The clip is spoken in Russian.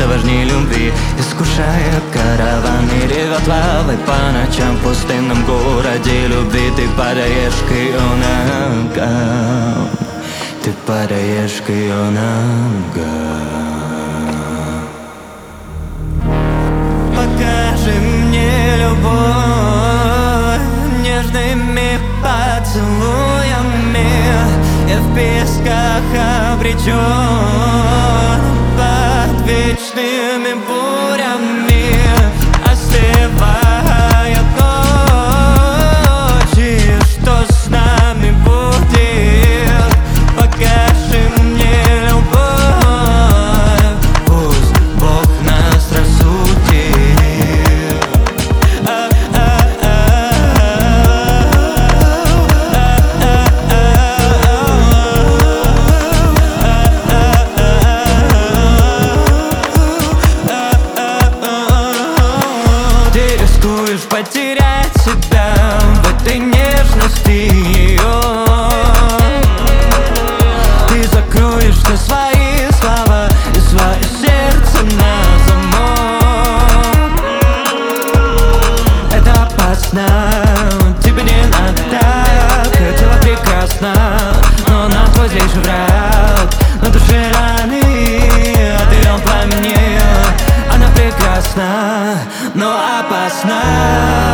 гораздо важнее любви. Искушая караваны, ревет лавой по ночам в пустынном городе любви. Ты падаешь к ее ногам, ты падаешь к ее ногам. Покажи мне любовь нежными поцелуями. Я в песках обречен под вечными бурями. Остывают ночи, что с нами будет? Покажи мне любовь, пусть Бог нас рассудит. Ты рискуешь потерять себя в этой нежности ее. Ты закроешь все свои слова и свое сердце на замок. Это опасно, тебе не надо так. Тело прекрасно, но она твой злейший враг. На душе раны, от ее пламени. Она прекрасна, но опасна.